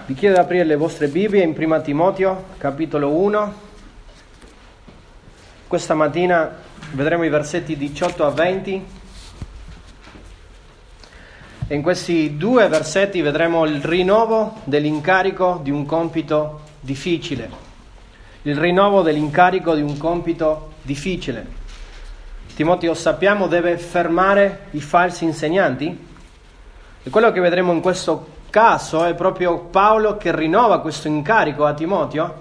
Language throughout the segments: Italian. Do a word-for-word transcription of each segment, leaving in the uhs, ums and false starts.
Vi chiedo di aprire le vostre Bibbie in Prima Timoteo, capitolo uno. Questa mattina vedremo i versetti diciotto a venti. E in questi due versetti vedremo il rinnovo dell'incarico di un compito difficile. Il rinnovo dell'incarico di un compito difficile. Timoteo, sappiamo, deve fermare i falsi insegnanti. E quello che vedremo in questo caso è proprio Paolo che rinnova questo incarico a Timoteo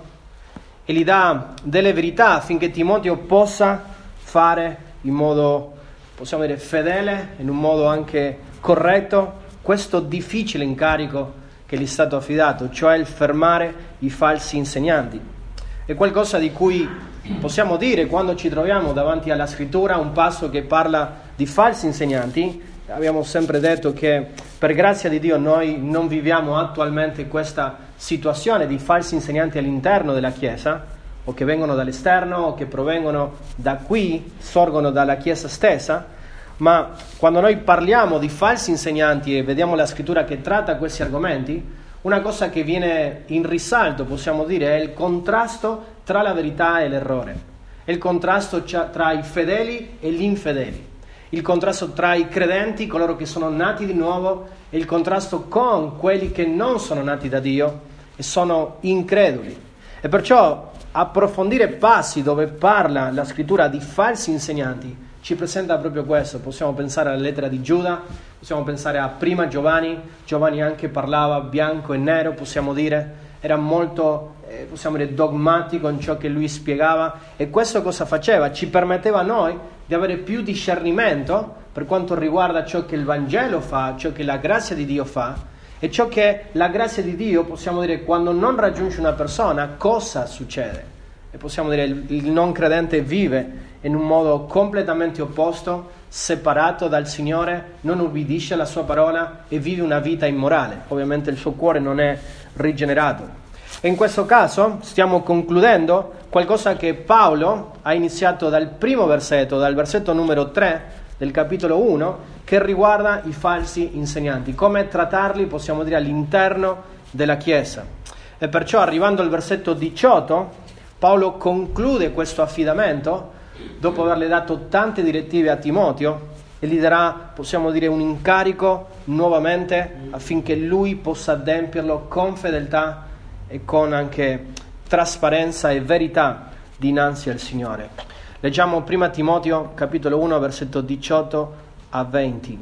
e gli dà delle verità affinché Timoteo possa fare in modo, possiamo dire, fedele, in un modo anche corretto, questo difficile incarico che gli è stato affidato, cioè il fermare i falsi insegnanti. È qualcosa di cui possiamo dire quando ci troviamo davanti alla scrittura, un passo che parla di falsi insegnanti. Abbiamo sempre detto che per grazia di Dio noi non viviamo attualmente questa situazione di falsi insegnanti all'interno della Chiesa, o che vengono dall'esterno o che provengono da qui, sorgono dalla Chiesa stessa, ma quando noi parliamo di falsi insegnanti e vediamo la scrittura che tratta questi argomenti, una cosa che viene in risalto, possiamo dire, è il contrasto tra la verità e l'errore, è il contrasto tra i fedeli e gli infedeli. Il contrasto tra i credenti, coloro che sono nati di nuovo, e il contrasto con quelli che non sono nati da Dio e sono increduli. E perciò approfondire passi dove parla la scrittura di falsi insegnanti ci presenta proprio questo. Possiamo pensare alla lettera di Giuda, possiamo pensare a prima Giovanni. Giovanni anche parlava bianco e nero, possiamo dire, era molto, eh, possiamo dire, dogmatico in ciò che lui spiegava. E questo cosa faceva? Ci permetteva a noi di avere più discernimento per quanto riguarda ciò che il Vangelo fa, ciò che la grazia di Dio fa, e ciò che la grazia di Dio, possiamo dire, quando non raggiunge una persona, cosa succede? E possiamo dire, il, il non credente vive in un modo completamente opposto, separato dal Signore, non ubbidisce alla sua parola e vive una vita immorale. Ovviamente il suo cuore non è rigenerato. E in questo caso stiamo concludendo qualcosa che Paolo ha iniziato dal primo versetto, dal versetto numero tre del capitolo uno, che riguarda i falsi insegnanti, come trattarli, possiamo dire, all'interno della Chiesa. E perciò, arrivando al versetto diciotto, Paolo conclude questo affidamento, dopo averle dato tante direttive a Timoteo, e gli darà, possiamo dire, un incarico nuovamente affinché lui possa adempierlo con fedeltà e con anche trasparenza e verità dinanzi al Signore. Leggiamo prima Timoteo capitolo uno versetto diciotto a venti.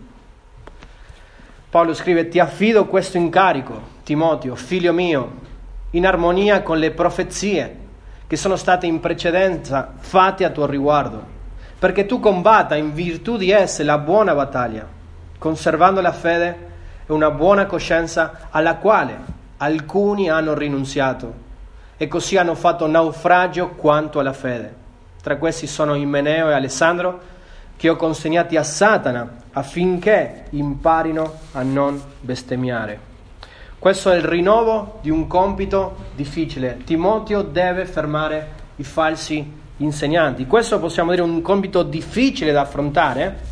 Paolo scrive: ti affido questo incarico, Timoteo, figlio mio, in armonia con le profezie che sono state in precedenza fatte a tuo riguardo, perché tu combatta in virtù di esse la buona battaglia, conservando la fede e una buona coscienza, alla quale alcuni hanno rinunziato e così hanno fatto naufragio quanto alla fede. Tra questi sono Imeneo e Alessandro, che ho consegnati a Satana affinché imparino a non bestemmiare. Questo è il rinnovo di un compito difficile. Timoteo deve fermare i falsi insegnanti. Questo possiamo dire un compito difficile da affrontare,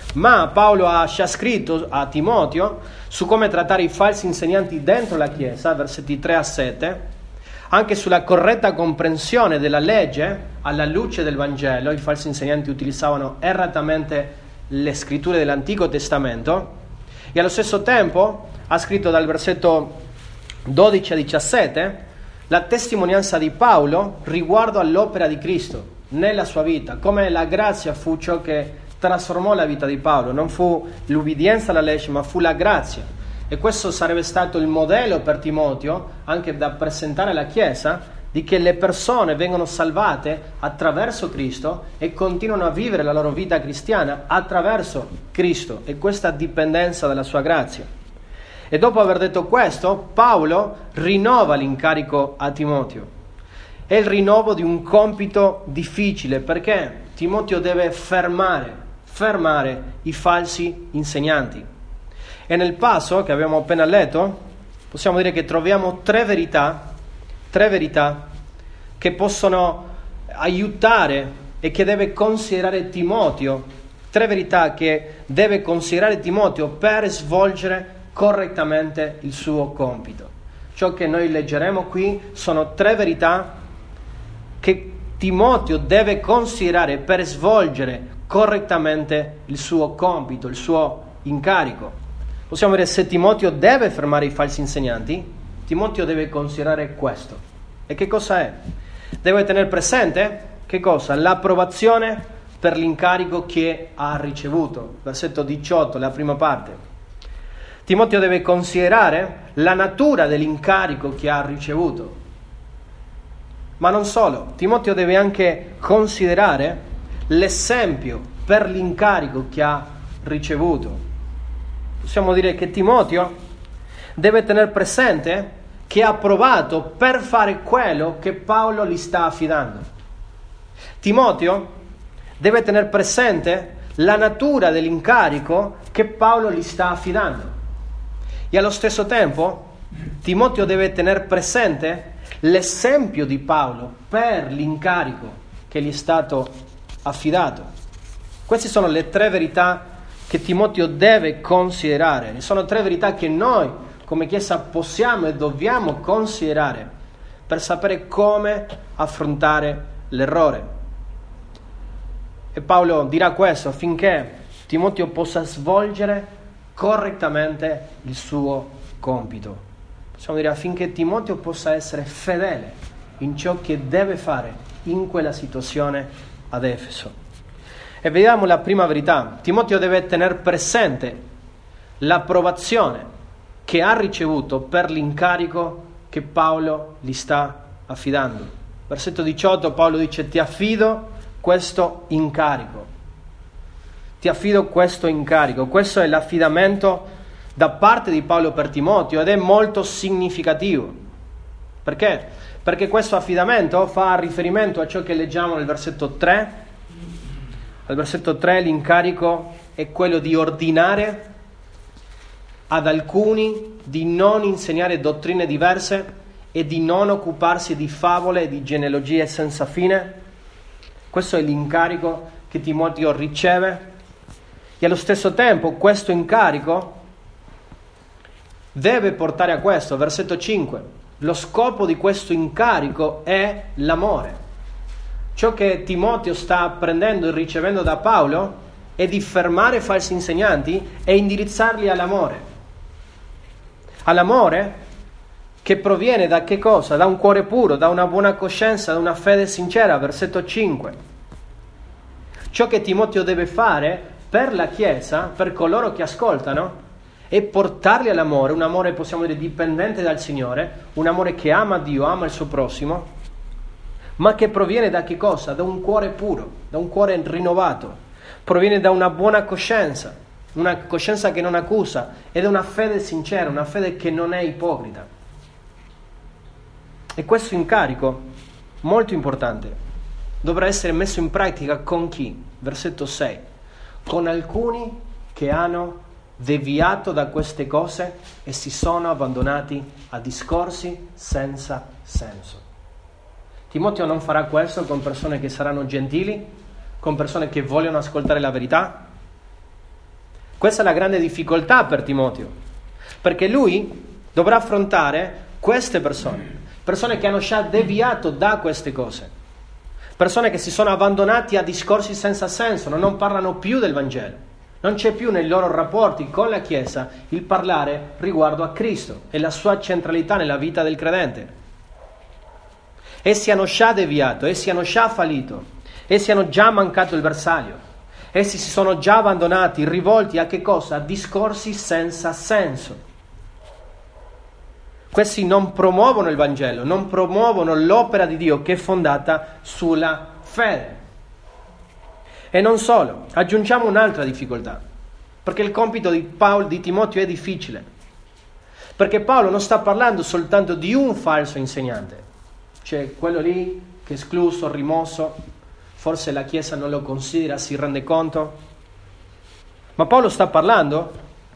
ma Paolo ha già scritto a Timoteo su come trattare i falsi insegnanti dentro la Chiesa, versetti tre a sette, anche sulla corretta comprensione della legge alla luce del Vangelo. I falsi insegnanti utilizzavano erratamente le scritture dell'Antico Testamento, e allo stesso tempo ha scritto dal versetto dodici a diciassette la testimonianza di Paolo riguardo all'opera di Cristo nella sua vita, come la grazia fu ciò che trasformò la vita di Paolo. Non fu l'ubbidienza alla legge, ma fu la grazia. E questo sarebbe stato il modello per Timoteo, anche da presentare alla Chiesa, di che le persone vengono salvate attraverso Cristo e continuano a vivere la loro vita cristiana attraverso Cristo e questa dipendenza dalla sua grazia. E dopo aver detto questo, Paolo rinnova l'incarico a Timoteo. È il rinnovo di un compito difficile, perché Timoteo deve fermare, fermare i falsi insegnanti. E nel passo che abbiamo appena letto, possiamo dire che troviamo tre verità, tre verità che possono aiutare e che deve considerare Timoteo, tre verità che deve considerare Timoteo per svolgere correttamente il suo compito. ciò che noi leggeremo qui sono tre verità che Timoteo deve considerare per svolgere correttamente il suo compito, il suo incarico. Possiamo vedere se Timoteo deve fermare i falsi insegnanti. Timoteo deve considerare questo. E che cosa è? Deve tenere presente che cosa? L'approvazione per l'incarico che ha ricevuto. Versetto diciotto, la prima parte. Timoteo deve considerare la natura dell'incarico che ha ricevuto. Ma non solo, Timoteo deve anche considerare l'esempio per l'incarico che ha ricevuto. Possiamo dire che Timoteo deve tenere presente che è approvato per fare quello che Paolo gli sta affidando. Timoteo deve tenere presente la natura dell'incarico che Paolo gli sta affidando. E allo stesso tempo Timoteo deve tenere presente l'esempio di Paolo per l'incarico che gli è stato affidato. Queste sono le tre verità che Timoteo deve considerare. Sono tre verità che noi come Chiesa possiamo e dobbiamo considerare per sapere come affrontare l'errore. E Paolo dirà questo affinché Timoteo possa svolgere correttamente il suo compito. Possiamo dire affinché Timoteo possa essere fedele in ciò che deve fare in quella situazione ad Efeso. E vediamo la prima verità. Timoteo deve tenere presente l'approvazione che ha ricevuto per l'incarico che Paolo gli sta affidando. Versetto diciotto, Paolo dice: ti affido questo incarico. Ti affido questo incarico. Questo è l'affidamento da parte di Paolo per Timoteo ed è molto significativo. Perché? Perché questo affidamento fa riferimento a ciò che leggiamo nel versetto tre. Al versetto tre l'incarico è quello di ordinare ad alcuni di non insegnare dottrine diverse e di non occuparsi di favole e di genealogie senza fine. Questo è l'incarico che Timoteo riceve e allo stesso tempo questo incarico deve portare a questo. Versetto cinque. Lo scopo di questo incarico è l'amore. Ciò che Timoteo sta apprendendo e ricevendo da Paolo è di fermare falsi insegnanti e indirizzarli all'amore. All'amore che proviene da che cosa? Da un cuore puro, da una buona coscienza, da una fede sincera. Versetto cinque. Ciò che Timoteo deve fare per la Chiesa, per coloro che ascoltano, e portarli all'amore, un amore possiamo dire dipendente dal Signore, un amore che ama Dio, ama il suo prossimo, ma che proviene da che cosa? Da un cuore puro, da un cuore rinnovato, proviene da una buona coscienza, una coscienza che non accusa ed è una fede sincera, una fede che non è ipocrita. E questo incarico, molto importante, dovrà essere messo in pratica con chi? Versetto sei. Con alcuni che hanno deviato da queste cose e si sono abbandonati a discorsi senza senso. Timoteo non farà questo con persone che saranno gentili, con persone che vogliono ascoltare la verità. Questa è la grande difficoltà per Timoteo, perché lui dovrà affrontare queste persone, persone che hanno già deviato da queste cose, persone che si sono abbandonati a discorsi senza senso, non parlano più del Vangelo. Non c'è più nei loro rapporti con la Chiesa il parlare riguardo a Cristo e la sua centralità nella vita del credente. Essi hanno già deviato, essi hanno già fallito, essi hanno già mancato il bersaglio, essi si sono già abbandonati, rivolti a che cosa? A discorsi senza senso. Questi non promuovono il Vangelo, non promuovono l'opera di Dio che è fondata sulla fede. E non solo, aggiungiamo un'altra difficoltà, perché il compito di Paolo, di Timoteo è difficile, perché Paolo non sta parlando soltanto di un falso insegnante, cioè quello lì che è escluso, rimosso, forse la Chiesa non lo considera, si rende conto, ma Paolo sta parlando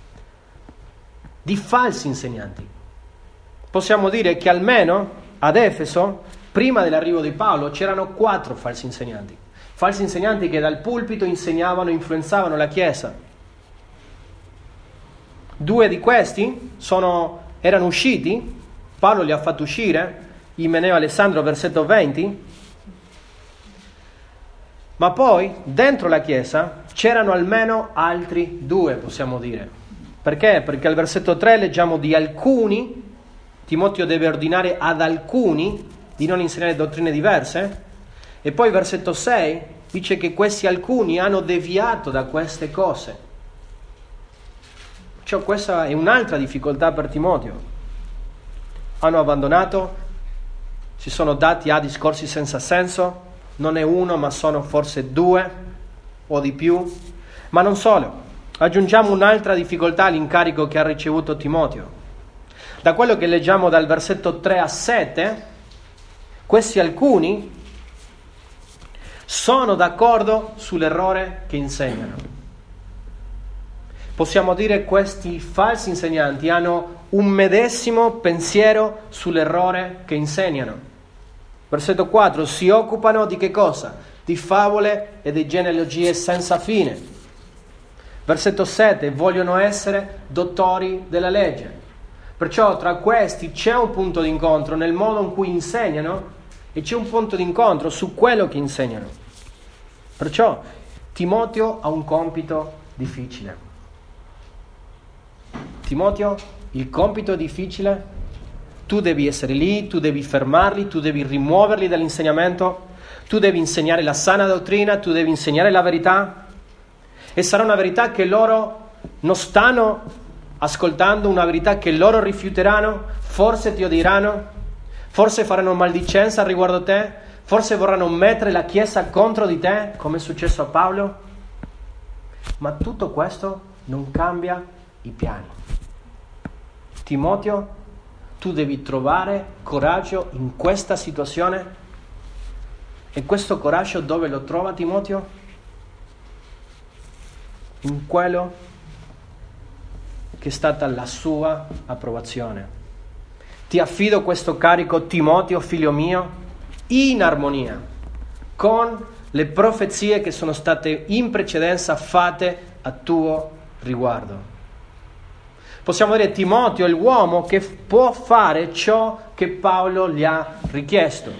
di falsi insegnanti. Possiamo dire che almeno ad Efeso, prima dell'arrivo di Paolo, c'erano quattro falsi insegnanti. Falsi insegnanti che dal pulpito insegnavano e influenzavano la Chiesa. Due di questi sono, erano usciti Paolo li ha fatti uscire, Imeneo e Alessandro, versetto venti, ma poi dentro la chiesa c'erano almeno altri due, possiamo dire. Perché? Perché al versetto tre leggiamo di alcuni, Timoteo deve ordinare ad alcuni di non insegnare dottrine diverse, e poi versetto sei dice che questi alcuni hanno deviato da queste cose. Cioè, questa è un'altra difficoltà per Timoteo. Hanno abbandonato, si sono dati a discorsi senza senso, non è uno ma sono forse due o di più, ma non solo. Aggiungiamo un'altra difficoltà all'incarico che ha ricevuto Timoteo. Da quello che leggiamo dal versetto tre a sette, questi alcuni sono d'accordo sull'errore che insegnano. Possiamo dire che questi falsi insegnanti hanno un medesimo pensiero sull'errore che insegnano. Versetto quattro, si occupano di che cosa? Di favole e di genealogie senza fine. Versetto sette, vogliono essere dottori della legge. Perciò tra questi c'è un punto di incontro nel modo in cui insegnano e c'è un punto di incontro su quello che insegnano. Perciò Timoteo ha un compito difficile. Timoteo, il compito difficile, tu devi essere lì, tu devi fermarli, tu devi rimuoverli dall'insegnamento, tu devi insegnare la sana dottrina, tu devi insegnare la verità, e sarà una verità che loro non stanno ascoltando, una verità che loro rifiuteranno, forse ti odieranno, forse faranno maldicenza riguardo a te, forse vorranno mettere la Chiesa contro di te, come è successo a Paolo, ma tutto questo non cambia i piani. Timoteo, tu devi trovare coraggio in questa situazione, e questo coraggio dove lo trova Timoteo? In quello che è stata la sua approvazione. Ti affido questo carico, Timoteo, figlio mio, in armonia con le profezie che sono state in precedenza fatte a tuo riguardo. Possiamo dire Timoteo è l'uomo che può fare ciò che Paolo gli ha richiesto.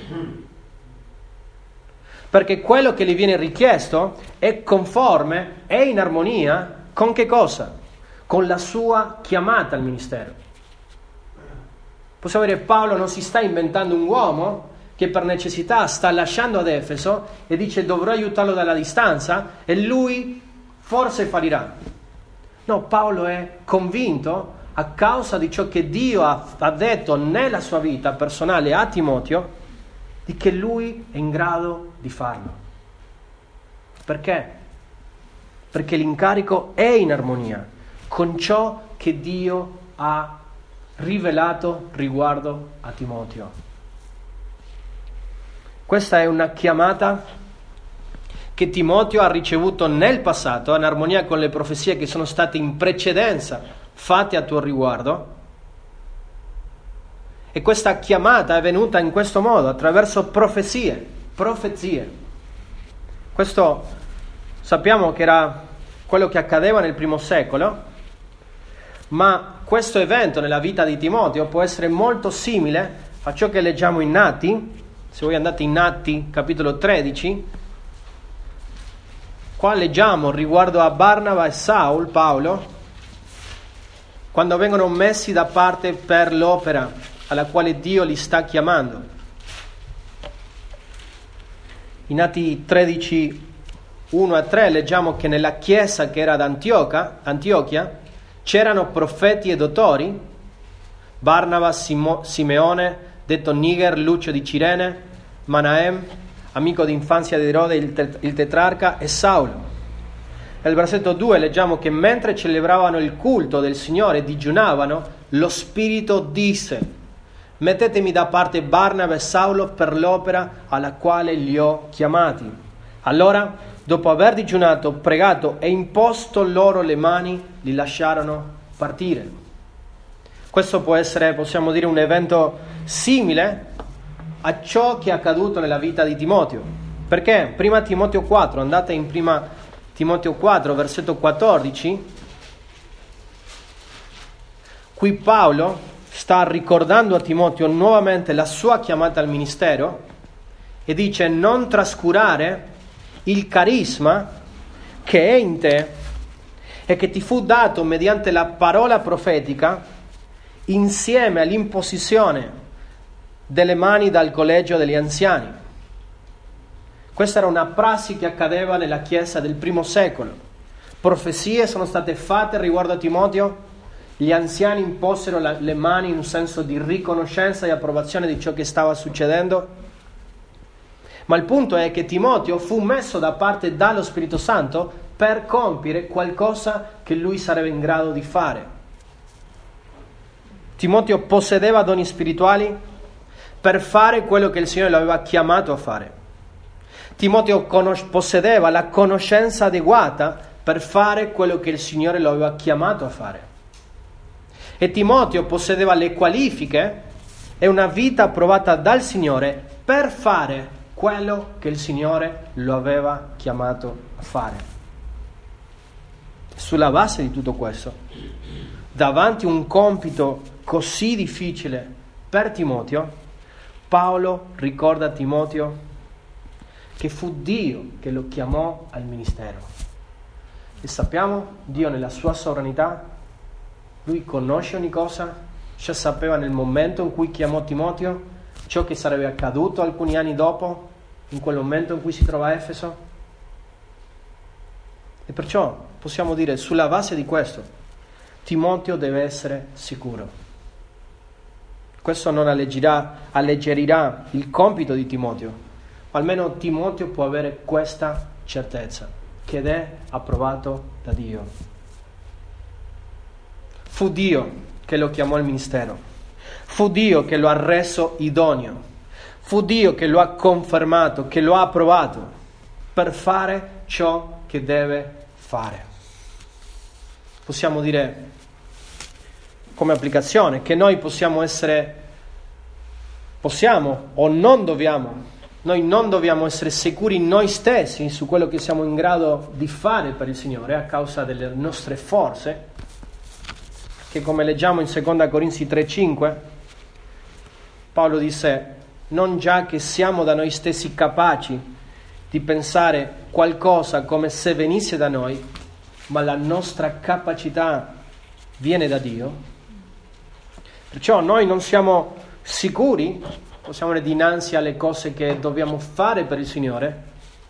Perché quello che gli viene richiesto è conforme, è in armonia con che cosa? Con la sua chiamata al ministero. Possiamo dire Paolo non si sta inventando un uomo che per necessità sta lasciando ad Efeso e dice dovrò aiutarlo dalla distanza e lui forse fallirà. No, Paolo è convinto, a causa di ciò che Dio ha, ha detto nella sua vita personale a Timoteo, di che lui è in grado di farlo. Perché? Perché l'incarico è in armonia con ciò che Dio ha rivelato riguardo a Timoteo. Questa è una chiamata che Timoteo ha ricevuto nel passato, in armonia con le profezie che sono state in precedenza fatte a tuo riguardo. E questa chiamata è venuta in questo modo, attraverso profezie, profezie. Questo sappiamo che era quello che accadeva nel primo secolo, ma questo evento nella vita di Timoteo può essere molto simile a ciò che leggiamo in Atti. Se voi andate in Atti, capitolo tredici, qua leggiamo riguardo a Barnaba e Saul, Paolo, quando vengono messi da parte per l'opera alla quale Dio li sta chiamando. In Atti tredici, uno a tre leggiamo che nella chiesa che era ad Antiochia, Antiochia c'erano profeti e dottori, Barnaba, Simo, Simeone, detto Niger, Lucio di Cirene, Manaem, amico d'infanzia di Erode, il, tet- il tetrarca, e Saulo. Nel versetto due leggiamo che mentre celebravano il culto del Signore e digiunavano, lo Spirito disse: mettetemi da parte Barnaba e Saulo per l'opera alla quale li ho chiamati. Allora, dopo aver digiunato, pregato e imposto loro le mani, li lasciarono partire. Questo può essere, possiamo dire, un evento simile a ciò che è accaduto nella vita di Timoteo. Perché? Prima Timoteo quattro, andate in prima Timoteo quattro, versetto quattordici. Qui Paolo sta ricordando a Timoteo nuovamente la sua chiamata al ministero e dice: non trascurare il carisma che è in te e che ti fu dato mediante la parola profetica insieme all'imposizione delle mani dal collegio degli anziani. Questa era una prassi che accadeva nella Chiesa del primo secolo. Profezie sono state fatte riguardo a Timoteo, gli anziani imposero la, le mani in un senso di riconoscenza e approvazione di ciò che stava succedendo. Ma il punto è che Timoteo fu messo da parte dallo Spirito Santo per compiere qualcosa che lui sarebbe in grado di fare. Timoteo possedeva doni spirituali per fare quello che il Signore lo aveva chiamato a fare. Timoteo conos- possedeva la conoscenza adeguata per fare quello che il Signore lo aveva chiamato a fare. E Timoteo possedeva le qualifiche e una vita approvata dal Signore per fare quello che il Signore lo aveva chiamato a fare. Sulla base di tutto questo, davanti a un compito così difficile per Timoteo, Paolo ricorda a Timoteo che fu Dio che lo chiamò al ministero. E sappiamo, Dio nella sua sovranità, Lui conosce ogni cosa, già sapeva nel momento in cui chiamò Timoteo ciò che sarebbe accaduto alcuni anni dopo, in quel momento in cui si trova a Efeso. E perciò possiamo dire, sulla base di questo, Timoteo deve essere sicuro. Questo non alleggerirà, alleggerirà il compito di Timoteo, ma almeno Timoteo può avere questa certezza, che è approvato da Dio. Fu Dio che lo chiamò al ministero, fu Dio che lo ha reso idoneo, fu Dio che lo ha confermato, che lo ha approvato per fare ciò che deve fare. Possiamo dire, come applicazione, che noi possiamo essere, possiamo o non dobbiamo, noi non dobbiamo essere sicuri noi stessi su quello che siamo in grado di fare per il Signore a causa delle nostre forze, che come leggiamo in seconda Corinzi tre cinque, Paolo disse: non già che siamo da noi stessi capaci di pensare qualcosa come se venisse da noi, ma la nostra capacità viene da Dio. Perciò noi non siamo sicuri, possiamo avere dinanzi alle cose che dobbiamo fare per il Signore,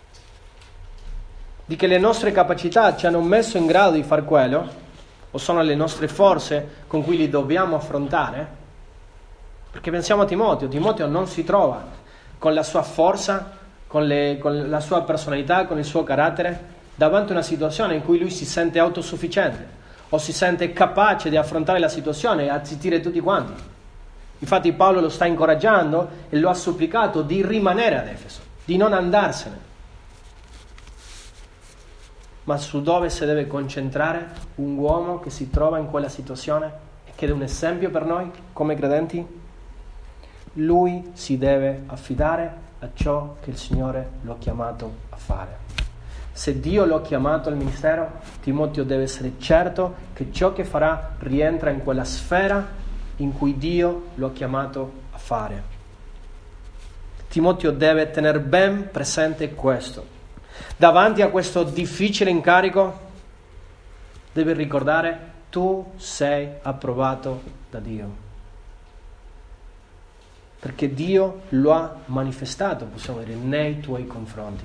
di che le nostre capacità ci hanno messo in grado di far quello, o sono le nostre forze con cui li dobbiamo affrontare. Perché pensiamo a Timoteo, Timoteo non si trova con la sua forza, con, le, con la sua personalità, con il suo carattere, davanti a una situazione in cui lui si sente autosufficiente o si sente capace di affrontare la situazione e a zittire tutti quanti. Infatti Paolo lo sta incoraggiando e lo ha supplicato di rimanere ad Efeso, di non andarsene. Ma su dove si deve concentrare un uomo che si trova in quella situazione e che è un esempio per noi come credenti? Lui si deve affidare a ciò che il Signore lo ha chiamato a fare. Se Dio lo ha chiamato al ministero, Timoteo deve essere certo che ciò che farà rientra in quella sfera in cui Dio lo ha chiamato a fare. Timoteo deve tenere ben presente questo. Davanti a questo difficile incarico deve ricordare: tu sei approvato da Dio. Perché Dio lo ha manifestato, possiamo dire, nei tuoi confronti.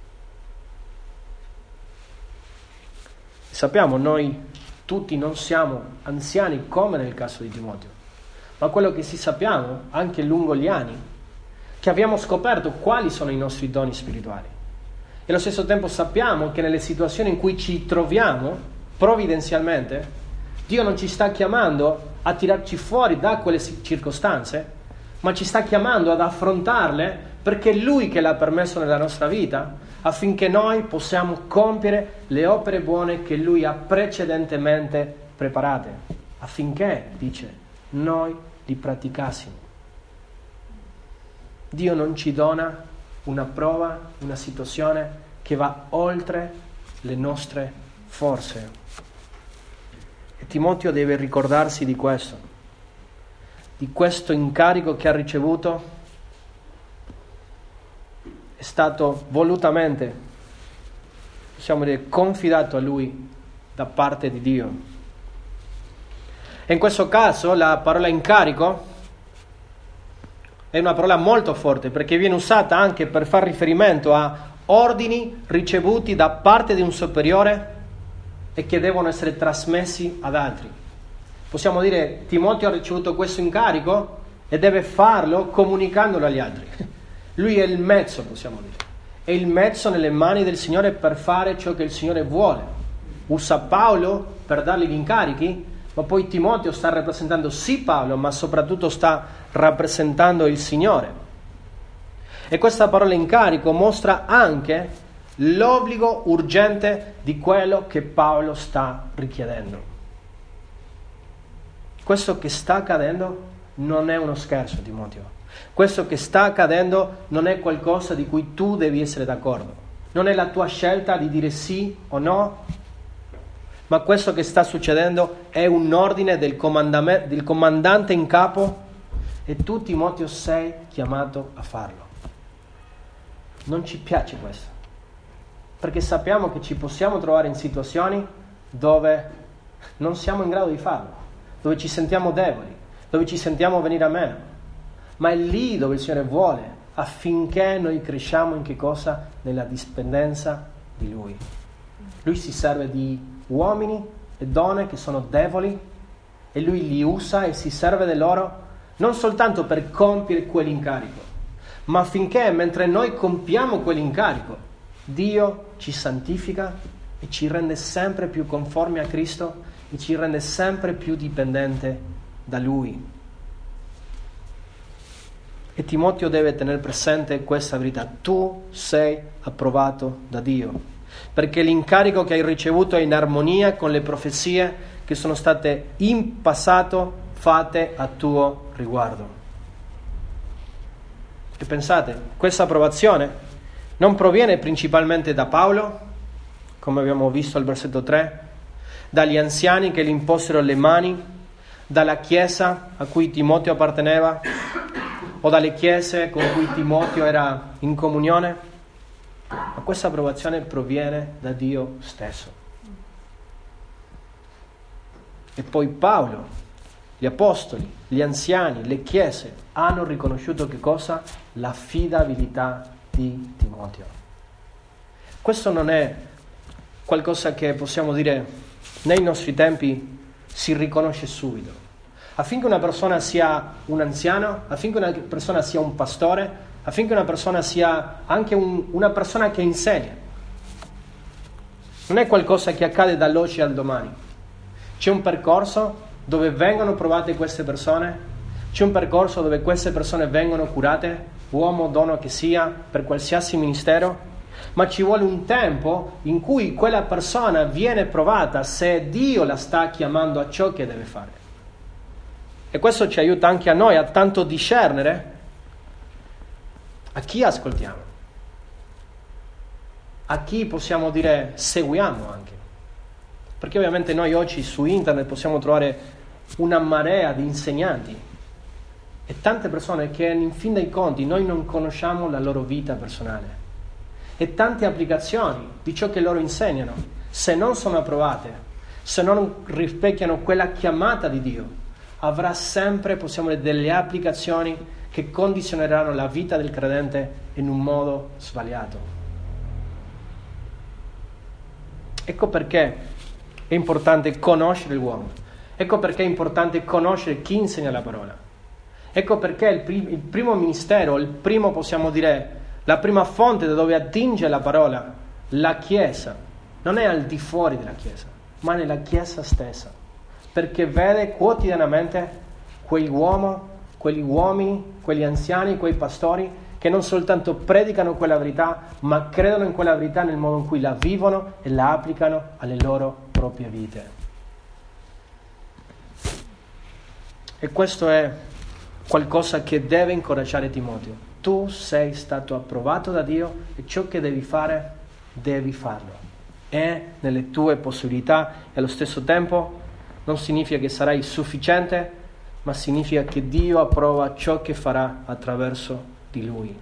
Sappiamo, noi tutti non siamo anziani come nel caso di Timoteo, ma quello che sì sappiamo, anche lungo gli anni, che abbiamo scoperto quali sono i nostri doni spirituali. E allo stesso tempo sappiamo che nelle situazioni in cui ci troviamo, provvidenzialmente, Dio non ci sta chiamando a tirarci fuori da quelle circostanze, ma ci sta chiamando ad affrontarle perché è Lui che l'ha permesso nella nostra vita, affinché noi possiamo compiere le opere buone che Lui ha precedentemente preparate, affinché, dice, noi li praticassimo. Dio non ci dona una prova, una situazione che va oltre le nostre forze. E Timoteo deve ricordarsi di questo. di questo incarico che ha ricevuto è stato volutamente, possiamo dire, confidato a lui da parte di Dio. E in questo caso la parola incarico è una parola molto forte, perché viene usata anche per far riferimento a ordini ricevuti da parte di un superiore e che devono essere trasmessi ad altri. Possiamo dire: Timoteo ha ricevuto questo incarico e deve farlo comunicandolo agli altri. Lui è il mezzo, possiamo dire. È il mezzo nelle mani del Signore per fare ciò che il Signore vuole. Usa Paolo per dargli gli incarichi, ma poi Timoteo sta rappresentando sì Paolo, ma soprattutto sta rappresentando il Signore. E questa parola incarico mostra anche l'obbligo urgente di quello che Paolo sta richiedendo. Questo che sta accadendo non è uno scherzo, Timoteo. Questo che sta accadendo non è qualcosa di cui tu devi essere d'accordo. Non è la tua scelta di dire sì o no, ma questo che sta succedendo è un ordine del, del comandante in capo e tu, Timoteo, sei chiamato a farlo. Non ci piace questo, perché sappiamo che ci possiamo trovare in situazioni dove non siamo in grado di farlo, dove ci sentiamo deboli, dove ci sentiamo venire a meno, ma è lì dove il Signore vuole, affinché noi cresciamo in che cosa? Nella dipendenza di Lui. Lui si serve di uomini e donne che sono deboli e Lui li usa e si serve di loro non soltanto per compiere quell'incarico, ma affinché mentre noi compiamo quell'incarico Dio ci santifica e ci rende sempre più conformi a Cristo e ci rende sempre più dipendente da Lui. E Timoteo deve tenere presente questa verità: tu sei approvato da Dio, perché l'incarico che hai ricevuto è in armonia con le profezie che sono state in passato fatte a tuo riguardo. E pensate, questa approvazione non proviene principalmente da Paolo, come abbiamo visto al versetto tre, dagli anziani che gli imposero le mani, dalla chiesa a cui Timoteo apparteneva o dalle chiese con cui Timoteo era in comunione, ma questa approvazione proviene da Dio stesso. E poi Paolo, gli apostoli, gli anziani, le chiese hanno riconosciuto che cosa? L'affidabilità di Timoteo. Questo non è qualcosa che possiamo dire nei nostri tempi si riconosce subito. Affinché una persona sia un anziano, affinché una persona sia un pastore, affinché una persona sia anche un, una persona che insegna, non è qualcosa che accade dall'oggi al domani. C'è un percorso dove vengono provate queste persone, c'è un percorso dove queste persone vengono curate, uomo o donna che sia, per qualsiasi ministero, ma ci vuole un tempo in cui quella persona viene provata se Dio la sta chiamando a ciò che deve fare. E questo ci aiuta anche a noi a tanto discernere a chi ascoltiamo, a chi possiamo dire seguiamo anche. Perché ovviamente noi oggi su internet possiamo trovare una marea di insegnanti e tante persone che in fin dei conti noi non conosciamo la loro vita personale e tante applicazioni di ciò che loro insegnano, se non sono approvate, se non rispecchiano quella chiamata di Dio, avrà sempre, possiamo dire, delle applicazioni che condizioneranno la vita del credente in un modo sbagliato. Ecco perché è importante conoscere l'uomo. Ecco perché è importante conoscere chi insegna la parola. Ecco perché il, prim- il primo ministero, il primo, possiamo dire, la prima fonte da dove attinge la parola, la Chiesa, non è al di fuori della Chiesa, ma nella Chiesa stessa. Perché vede quotidianamente quell'uomo, quegli uomini, quegli anziani, quei pastori che non soltanto predicano quella verità, ma credono in quella verità nel modo in cui la vivono e la applicano alle loro proprie vite. E questo è qualcosa che deve incoraggiare Timoteo. Tu sei stato approvato da Dio e ciò che devi fare, devi farlo. È nelle tue possibilità e allo stesso tempo non significa che sarai sufficiente ma significa che Dio approva ciò che farà attraverso di lui.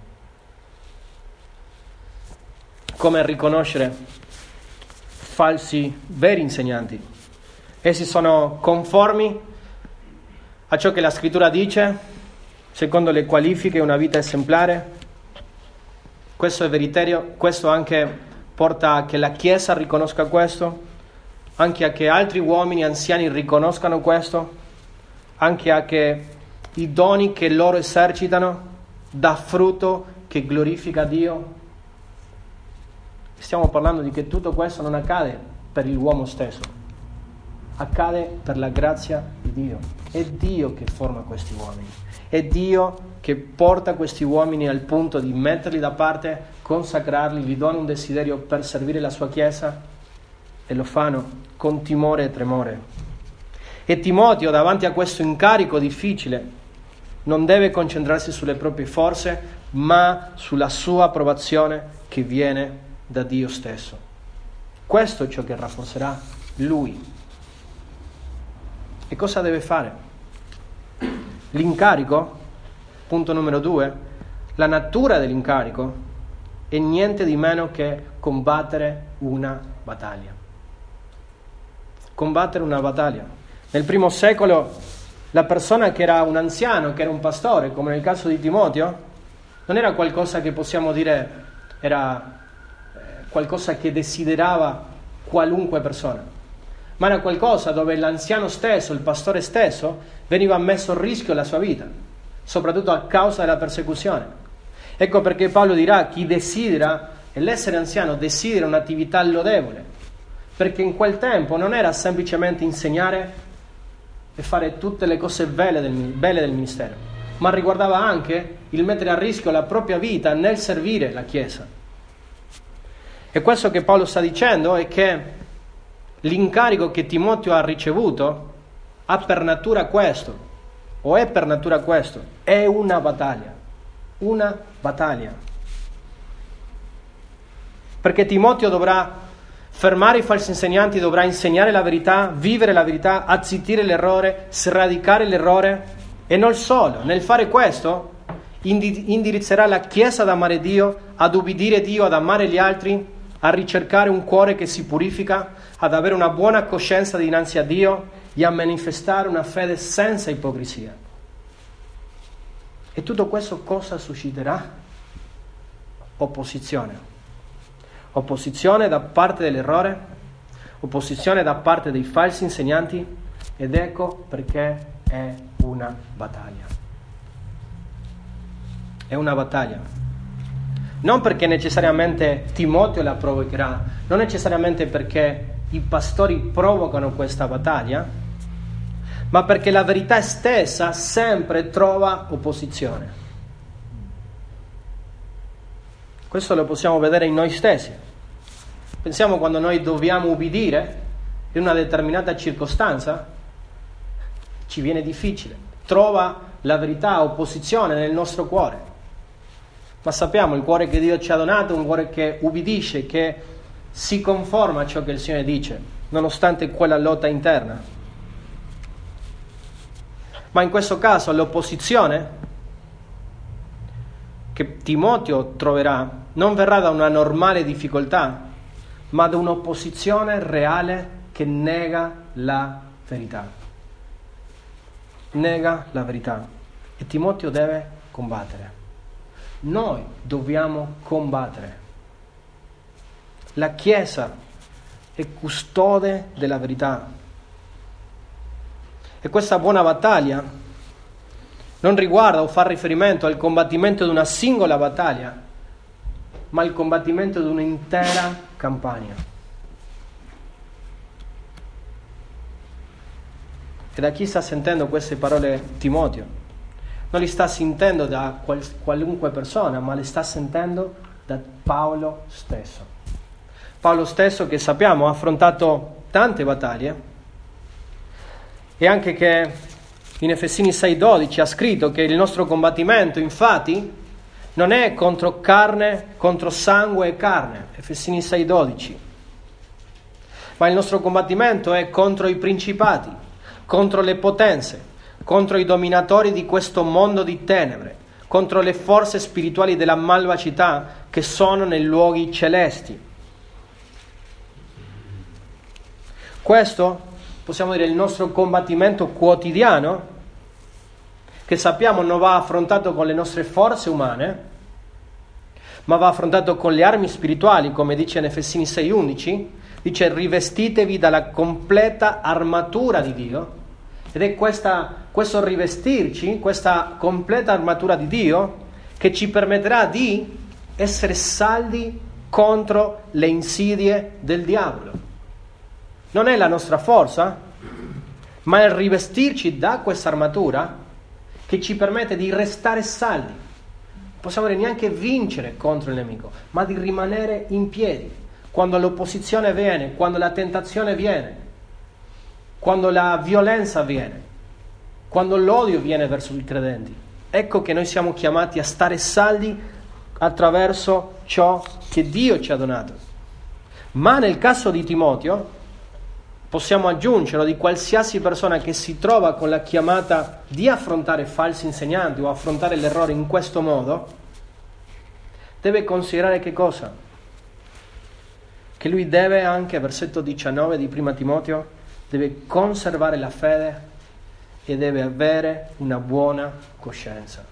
Come riconoscere falsi, veri insegnanti? Essi sono conformi a ciò che la Scrittura dice, secondo le qualifiche, una vita esemplare. Questo è veritario, questo anche porta a che la Chiesa riconosca questo, anche a che altri uomini anziani riconoscano questo, anche a che i doni che loro esercitano dà frutto che glorifica Dio. Stiamo parlando di che tutto questo non accade per l'uomo stesso, accade per la grazia di Dio. È Dio che forma questi uomini, è Dio che porta questi uomini al punto di metterli da parte, consacrarli, gli dona un desiderio per servire la sua Chiesa e lo fanno con timore e tremore. E Timoteo, davanti a questo incarico difficile, non deve concentrarsi sulle proprie forze, ma sulla sua approvazione che viene da Dio stesso. Questo è ciò che rafforzerà lui. E cosa deve fare? L'incarico, punto numero due, la natura dell'incarico è niente di meno che combattere una battaglia. Combattere una battaglia. Nel primo secolo la persona che era un anziano, che era un pastore, come nel caso di Timoteo, non era qualcosa che possiamo dire era qualcosa che desiderava qualunque persona, ma era qualcosa dove l'anziano stesso, il pastore stesso, veniva messo a rischio la sua vita, soprattutto a causa della persecuzione. Ecco perché Paolo dirà: chi desidera, e l'essere anziano desidera un'attività lodevole, perché in quel tempo non era semplicemente insegnare e fare tutte le cose belle del, belle del ministero, ma riguardava anche il mettere a rischio la propria vita nel servire la Chiesa. E questo che Paolo sta dicendo è che l'incarico che Timoteo ha ricevuto ha per natura questo, o è per natura questo, è una battaglia, una battaglia. Perché Timoteo dovrà fermare i falsi insegnanti, dovrà insegnare la verità, vivere la verità, azzittire l'errore, sradicare l'errore, e non solo, nel fare questo indirizzerà la Chiesa ad amare Dio, ad ubbidire Dio, ad amare gli altri, a ricercare un cuore che si purifica, ad avere una buona coscienza dinanzi a Dio e a manifestare una fede senza ipocrisia. E tutto questo cosa susciterà? Opposizione. Opposizione da parte dell'errore, opposizione da parte dei falsi insegnanti, ed ecco perché è una battaglia. È una battaglia. Non perché necessariamente Timoteo la provocherà, non necessariamente perché i pastori provocano questa battaglia, ma perché la verità stessa sempre trova opposizione. Questo lo possiamo vedere in noi stessi. Pensiamo quando noi dobbiamo ubbidire in una determinata circostanza, ci viene difficile, trova la verità opposizione nel nostro cuore. Ma sappiamo, il cuore che Dio ci ha donato è un cuore che ubbidisce, che si conforma a ciò che il Signore dice, nonostante quella lotta interna. Ma in questo caso l'opposizione che Timoteo troverà non verrà da una normale difficoltà, ma da un'opposizione reale che nega la verità. Nega la verità. E Timoteo deve combattere. Noi dobbiamo combattere. La Chiesa è custode della verità. E questa buona battaglia non riguarda o fa riferimento al combattimento di una singola battaglia, ma al combattimento di un'intera campagna. E da chi sta sentendo queste parole Timoteo? Non li sta sentendo da qual- qualunque persona, ma le sta sentendo da Paolo stesso. Paolo stesso, che sappiamo ha affrontato tante battaglie, e anche che in Efesini sei dodici ha scritto che il nostro combattimento infatti non è contro carne, contro sangue e carne, Efesini sei dodici, ma il nostro combattimento è contro i principati, contro le potenze, contro i dominatori di questo mondo di tenebre, contro le forze spirituali della malvagità che sono nei luoghi celesti. Questo, possiamo dire, è il nostro combattimento quotidiano, che sappiamo non va affrontato con le nostre forze umane, ma va affrontato con le armi spirituali, come dice in Efesini sei undici, dice rivestitevi dalla completa armatura di Dio, ed è questa, questo rivestirci, questa completa armatura di Dio, che ci permetterà di essere saldi contro le insidie del diavolo. Non è la nostra forza, ma è il rivestirci da questa armatura che ci permette di restare saldi. Non possiamo neanche vincere contro il nemico, ma di rimanere in piedi. Quando l'opposizione viene, quando la tentazione viene, quando la violenza viene, quando l'odio viene verso i credenti. Ecco che noi siamo chiamati a stare saldi attraverso ciò che Dio ci ha donato. Ma nel caso di Timoteo, possiamo aggiungerlo, di qualsiasi persona che si trova con la chiamata di affrontare falsi insegnanti o affrontare l'errore in questo modo, deve considerare che cosa? Che lui deve anche, versetto diciannove di prima Timoteo, deve conservare la fede e deve avere una buona coscienza.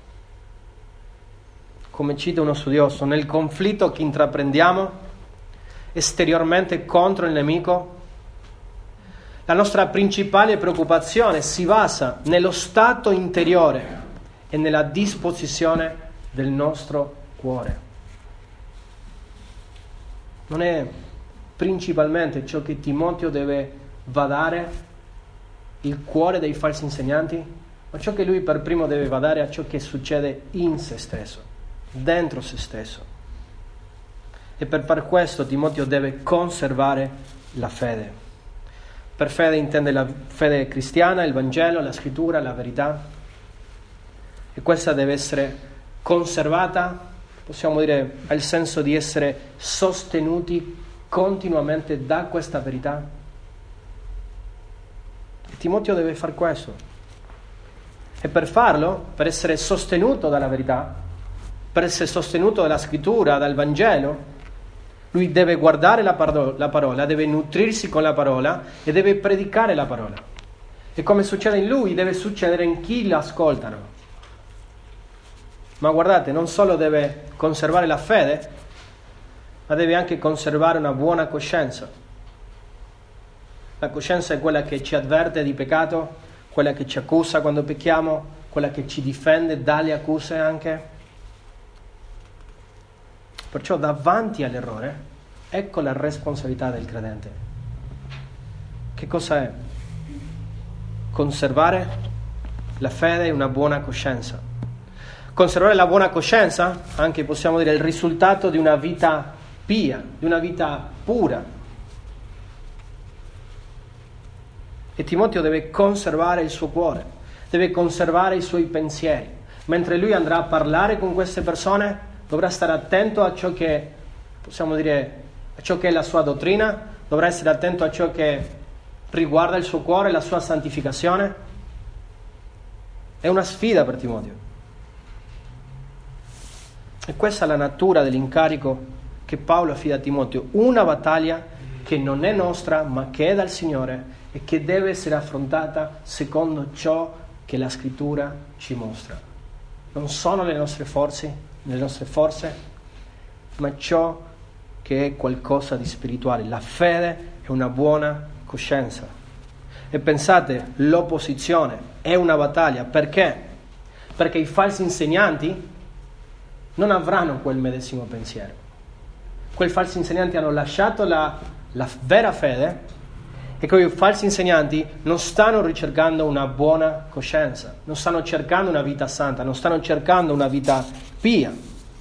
Come cita uno studioso, nel conflitto che intraprendiamo esteriormente contro il nemico, la nostra principale preoccupazione si basa nello stato interiore e nella disposizione del nostro cuore. Non è principalmente ciò che Timoteo deve badare, il cuore dei falsi insegnanti, ma ciò che lui per primo deve badare a ciò che succede in se stesso, dentro se stesso. E per far questo Timoteo deve conservare la fede. Per fede intende la fede cristiana, il Vangelo, la scrittura, la verità. E questa deve essere conservata, possiamo dire, ha il senso di essere sostenuti continuamente da questa verità. E Timoteo deve fare questo. E per farlo, per essere sostenuto dalla verità, per essere sostenuto dalla scrittura, dal Vangelo, lui deve guardare la parola, la parola, deve nutrirsi con la parola e deve predicare la parola. E come succede in lui, deve succedere in chi l'ascoltano. Ma guardate, non solo deve conservare la fede, ma deve anche conservare una buona coscienza. La coscienza è quella che ci avverte di peccato, quella che ci accusa quando pecchiamo, quella che ci difende dalle accuse anche. Perciò davanti all'errore, ecco la responsabilità del credente. Che cosa è? Conservare la fede e una buona coscienza. Conservare la buona coscienza, anche possiamo dire, è il risultato di una vita pia, di una vita pura. E Timoteo deve conservare il suo cuore, deve conservare i suoi pensieri. Mentre lui andrà a parlare con queste persone, dovrà stare attento a ciò che, possiamo dire, a ciò che è la sua dottrina, dovrà essere attento a ciò che riguarda il suo cuore, la sua santificazione. È una sfida per Timoteo. E questa è la natura dell'incarico che Paolo affida a Timoteo, una battaglia che non è nostra, ma che è dal Signore e che deve essere affrontata secondo ciò che la Scrittura ci mostra. Non sono le nostre forze, le nostre forze, ma ciò che è qualcosa di spirituale, la fede e una buona coscienza. E pensate, l'opposizione è una battaglia, perché? Perché i falsi insegnanti non avranno quel medesimo pensiero. Quei falsi insegnanti hanno lasciato la, la vera fede, e quei falsi insegnanti non stanno ricercando una buona coscienza, non stanno cercando una vita santa, non stanno cercando una vita pia.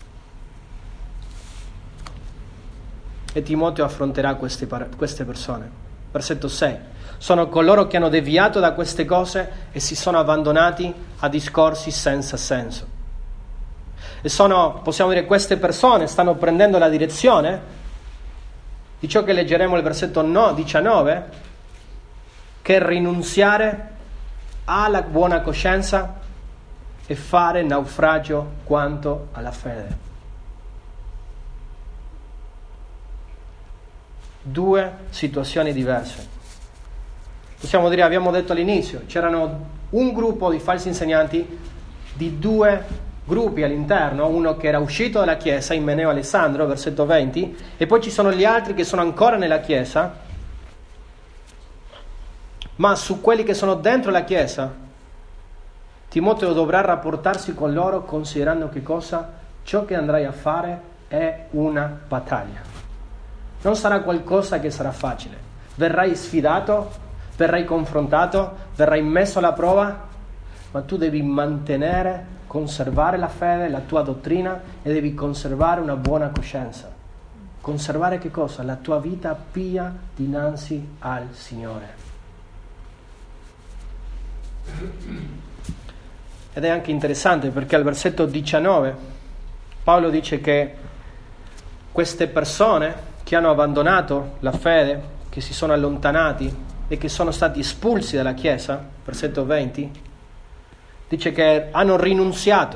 E Timoteo affronterà queste, queste persone. Versetto sei. Sono coloro che hanno deviato da queste cose e si sono abbandonati a discorsi senza senso. E sono, possiamo dire, queste persone stanno prendendo la direzione di ciò che leggeremo nel versetto diciannove, che è rinunziare ha la buona coscienza e fare naufragio quanto alla fede. Due situazioni diverse. Possiamo dire, abbiamo detto all'inizio, c'erano un gruppo di falsi insegnanti di due gruppi all'interno, uno che era uscito dalla chiesa, Imeneo e Alessandro, versetto venti, e poi ci sono gli altri che sono ancora nella chiesa, ma su quelli che sono dentro la chiesa, Timoteo dovrà rapportarsi con loro considerando che cosa? Ciò che andrai a fare è una battaglia. Non sarà qualcosa che sarà facile. Verrai sfidato, verrai confrontato, verrai messo alla prova, ma tu devi mantenere, conservare la fede, la tua dottrina e devi conservare una buona coscienza. Conservare che cosa? La tua vita pia dinanzi al Signore. Ed è anche interessante perché al versetto diciannove Paolo dice che queste persone che hanno abbandonato la fede, che si sono allontanati e che sono stati espulsi dalla Chiesa, versetto venti, dice che hanno rinunziato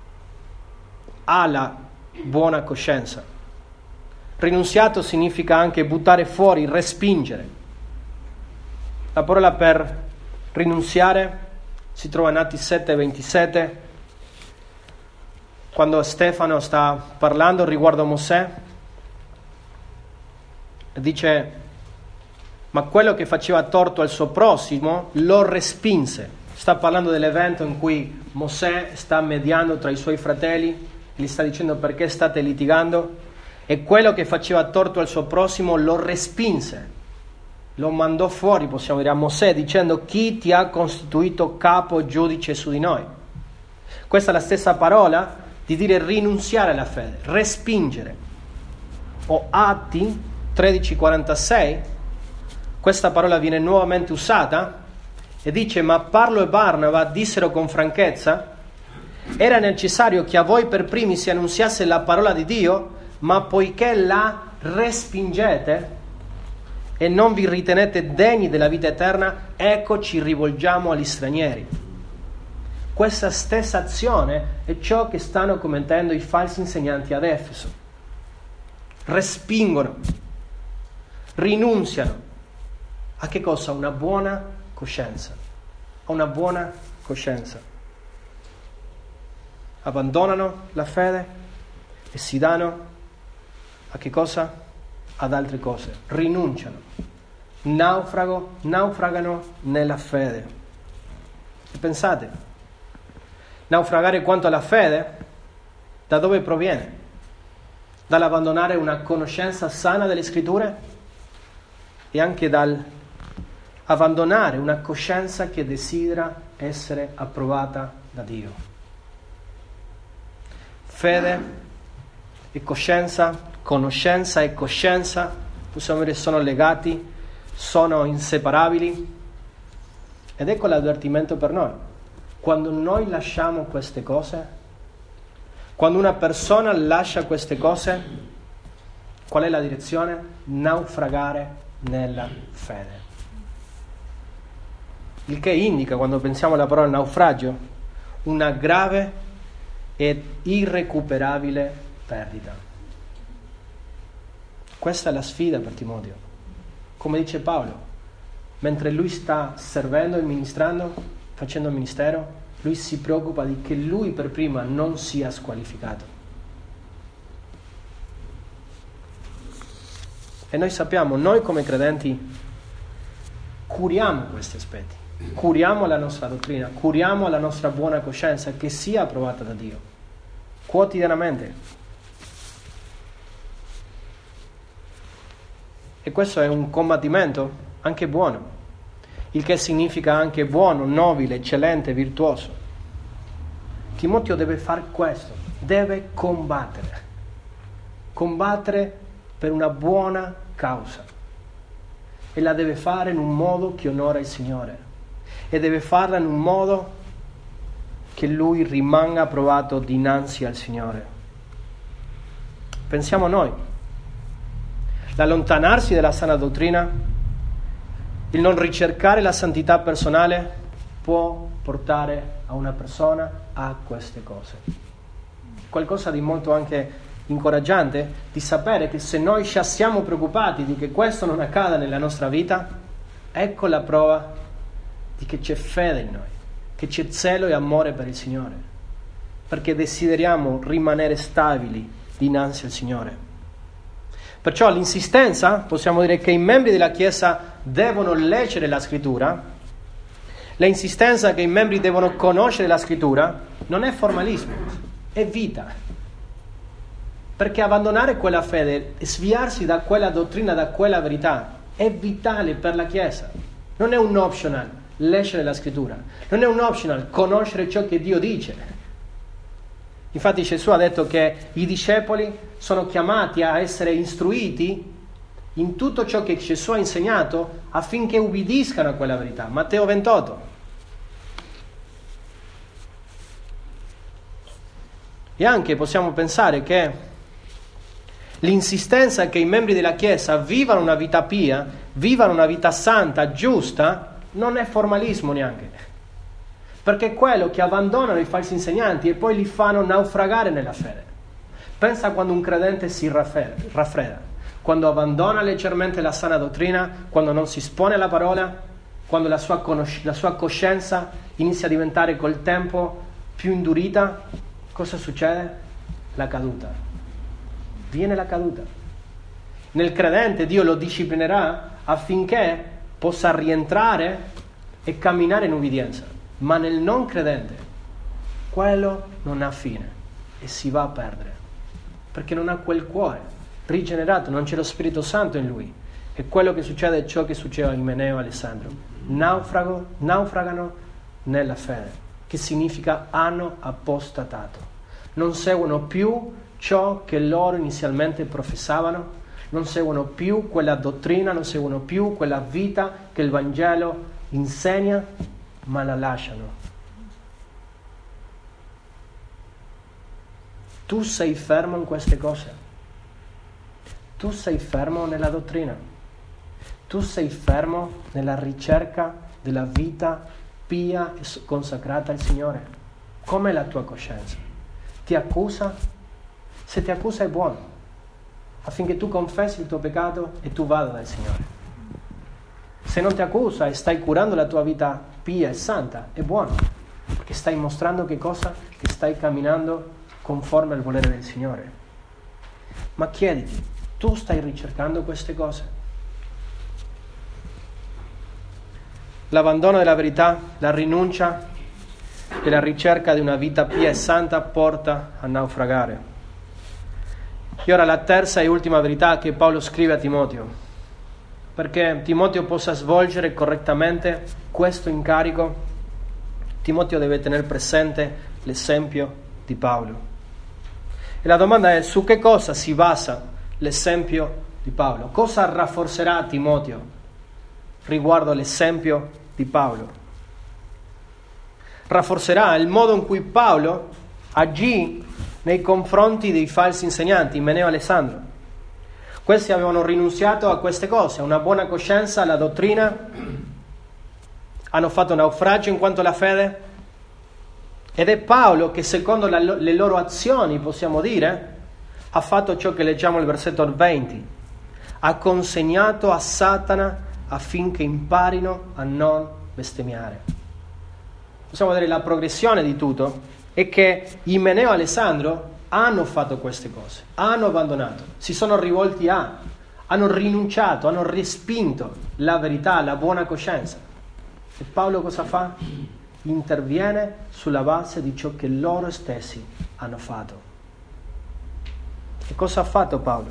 alla buona coscienza. Rinunziato significa anche buttare fuori, respingere. La parola per rinunziare si trova in Atti sette ventisette, quando Stefano sta parlando riguardo a Mosè, dice: ma quello che faceva torto al suo prossimo lo respinse. Sta parlando dell'evento in cui Mosè sta mediando tra i suoi fratelli, gli sta dicendo perché state litigando, e quello che faceva torto al suo prossimo lo respinse. Lo mandò fuori, possiamo dire, a Mosè, dicendo: chi ti ha costituito capo giudice su di noi? Questa è la stessa parola di dire rinunziare alla fede, respingere. O Atti tredici quarantasei, questa parola viene nuovamente usata e dice: ma Paolo e Barnaba dissero con franchezza: era necessario che a voi per primi si annunziasse la parola di Dio, ma poiché la respingete e non vi ritenete degni della vita eterna, ecco ci rivolgiamo agli stranieri. Questa stessa azione è ciò che stanno commettendo i falsi insegnanti ad Efeso. Respingono, rinunziano a che cosa? Una buona coscienza. A una buona coscienza. Abbandonano la fede e si danno a che cosa? Ad altre cose. Rinunciano. Naufrago, naufragano nella fede. E pensate, naufragare quanto alla fede, da dove proviene? Dall'abbandonare una conoscenza sana delle Scritture e anche dal abbandonare una coscienza che desidera essere approvata da Dio. Fede e coscienza, conoscenza e coscienza, possiamo dire, sono legati, sono inseparabili. Ed ecco l'avvertimento per noi. Quando noi lasciamo queste cose, quando una persona lascia queste cose, qual è la direzione? Naufragare nella fede. Il che indica, quando pensiamo alla parola naufragio, una grave ed irrecuperabile perdita. Questa è la sfida per Timoteo. Come dice Paolo, mentre lui sta servendo e ministrando, facendo il ministero, lui si preoccupa di che lui per prima non sia squalificato. E noi sappiamo, noi come credenti curiamo questi aspetti, curiamo la nostra dottrina, curiamo la nostra buona coscienza che sia approvata da Dio, quotidianamente. E questo è un combattimento anche buono, il che significa anche buono, nobile, eccellente, virtuoso. Timoteo deve fare questo, deve combattere, combattere per una buona causa, e la deve fare in un modo che onora il Signore, e deve farla in un modo che lui rimanga approvato dinanzi al Signore. Pensiamo a noi. L'allontanarsi dalla sana dottrina, il non ricercare la santità personale, può portare a una persona a queste cose. Qualcosa di molto anche incoraggiante di sapere che se noi già siamo preoccupati di che questo non accada nella nostra vita, ecco la prova di che c'è fede in noi, che c'è zelo e amore per il Signore, perché desideriamo rimanere stabili dinanzi al Signore. Perciò l'insistenza, possiamo dire che i membri della Chiesa devono leggere la Scrittura, l'insistenza che i membri devono conoscere la Scrittura, non è formalismo, è vita. Perché abbandonare quella fede e sviarsi da quella dottrina, da quella verità, è vitale per la Chiesa. Non è un optional leggere la Scrittura, non è un optional conoscere ciò che Dio dice. Infatti Gesù ha detto che i discepoli sono chiamati a essere istruiti in tutto ciò che Gesù ha insegnato affinché ubbidiscano a quella verità. Matteo ventotto. E anche possiamo pensare che l'insistenza che i membri della Chiesa vivano una vita pia, vivano una vita santa, giusta, non è formalismo neanche. Perché è quello che abbandonano i falsi insegnanti e poi li fanno naufragare nella fede. Pensa quando un credente si raffredda, quando abbandona leggermente la sana dottrina, quando non si espone alla parola, quando la sua, conosc- la sua coscienza inizia a diventare col tempo più indurita, cosa succede? La caduta. Viene la caduta. Nel credente Dio lo disciplinerà affinché possa rientrare e camminare in ubbidienza, ma nel non credente quello non ha fine e si va a perdere, perché non ha quel cuore rigenerato, non c'è lo Spirito Santo in lui. E quello che succede è ciò che succede a Imeneo e Alessandro: naufrago, naufragano nella fede, che significa hanno apostatato, non seguono più ciò che loro inizialmente professavano, non seguono più quella dottrina, non seguono più quella vita che il Vangelo insegna, ma la lasciano. Tu sei fermo in queste cose, tu sei fermo nella dottrina, tu sei fermo nella ricerca della vita pia e consacrata al Signore. Com'è la tua coscienza? Ti accusa? Se ti accusa è buono, affinché tu confessi il tuo peccato e tu vada dal Signore. Se non ti accusa e stai curando la tua vita pia e santa, è buono, perché stai mostrando che cosa? Che stai camminando conforme al volere del Signore. Ma chiediti, tu stai ricercando queste cose? L'abbandono della verità, la rinuncia e la ricerca di una vita pia e santa porta a naufragare. E ora la terza e ultima verità che Paolo scrive a Timoteo, perché Timoteo possa svolgere correttamente questo incarico, Timoteo deve tenere presente l'esempio di Paolo. E la domanda è: su che cosa si basa l'esempio di Paolo? Cosa rafforzerà Timoteo riguardo all'esempio di Paolo? Rafforzerà il modo in cui Paolo agì nei confronti dei falsi insegnanti, Imeneo e Alessandro. Questi avevano rinunziato a queste cose, a una buona coscienza, alla dottrina, hanno fatto naufragio in quanto alla fede, ed è Paolo che secondo la, le loro azioni, possiamo dire, ha fatto ciò che leggiamo nel versetto venti: ha consegnato a Satana affinché imparino a non bestemmiare. Possiamo vedere la progressione di tutto è che Imeneo e Alessandro hanno fatto queste cose, hanno abbandonato, si sono rivolti a, hanno rinunciato, hanno respinto la verità, la buona coscienza. E Paolo cosa fa? Interviene sulla base di ciò che loro stessi hanno fatto. E cosa ha fatto Paolo?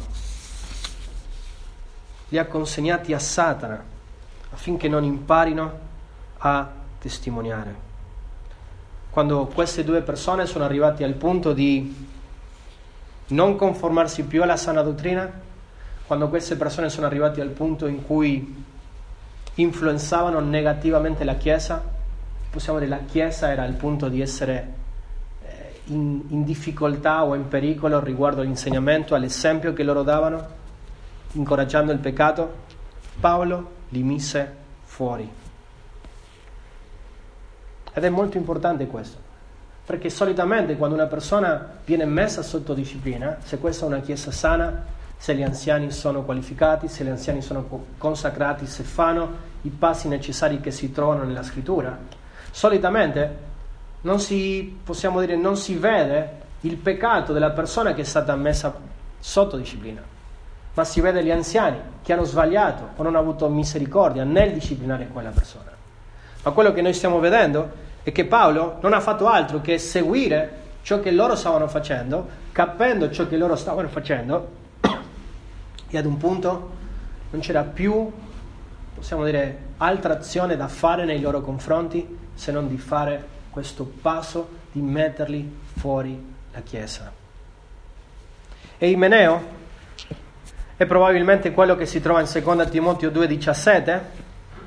Li ha consegnati a Satana affinché non imparino a testimoniare. Quando queste due persone sono arrivati al punto di non conformarsi più alla sana dottrina, quando queste persone sono arrivati al punto in cui influenzavano negativamente la Chiesa, possiamo dire la Chiesa era al punto di essere in, in difficoltà o in pericolo riguardo all'insegnamento, all'esempio che loro davano, incoraggiando il peccato, Paolo li mise fuori. Ed è molto importante questo, perché solitamente quando una persona viene messa sotto disciplina, se questa è una chiesa sana, se gli anziani sono qualificati, se gli anziani sono consacrati, se fanno i passi necessari che si trovano nella scrittura, solitamente non si, possiamo dire, non si vede il peccato della persona che è stata messa sotto disciplina, ma si vede gli anziani che hanno sbagliato o non hanno avuto misericordia nel disciplinare quella persona. Ma quello che noi stiamo vedendo è che Paolo non ha fatto altro che seguire ciò che loro stavano facendo, capendo ciò che loro stavano facendo, e ad un punto non c'era più, possiamo dire, altra azione da fare nei loro confronti se non di fare questo passo di metterli fuori la Chiesa. E Imeneo è probabilmente quello che si trova in seconda Timoteo due diciassette.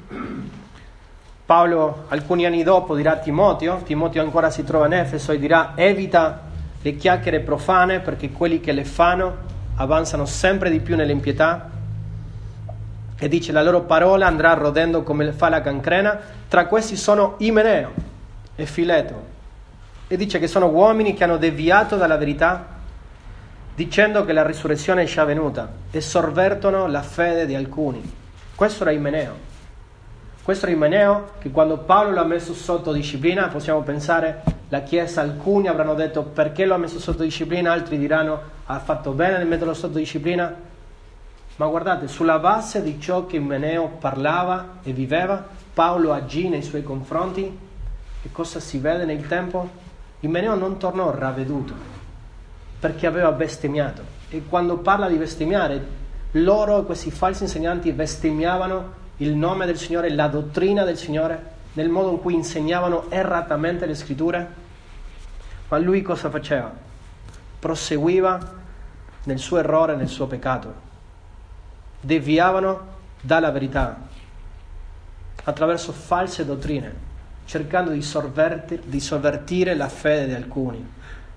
Paolo alcuni anni dopo dirà a Timoteo, Timoteo ancora si trova in Efeso, e dirà: evita le chiacchiere profane, perché quelli che le fanno avanzano sempre di più nell'impietà. E dice: la loro parola andrà rodendo come fa la cancrena. Tra questi sono Imeneo e Fileto, e dice che sono uomini che hanno deviato dalla verità, dicendo che la risurrezione è già venuta, e sorvertono la fede di alcuni. Questo era Imeneo. Questo era Imeneo che quando Paolo l'ha messo sotto disciplina, possiamo pensare, la Chiesa, alcuni avranno detto: perché lo ha messo sotto disciplina? Altri diranno: ha fatto bene nel metterlo sotto disciplina. Ma guardate, sulla base di ciò che Imeneo parlava e viveva, Paolo agì nei suoi confronti. E cosa si vede nel tempo? Imeneo non tornò ravveduto, perché aveva bestemmiato. E quando parla di bestemmiare, loro, questi falsi insegnanti, bestemmiavano il nome del Signore, la dottrina del Signore, nel modo in cui insegnavano erratamente le scritture. Ma lui cosa faceva? Proseguiva nel suo errore, nel suo peccato. Deviavano dalla verità attraverso false dottrine, cercando di sovvertir, di sovvertire la fede di alcuni.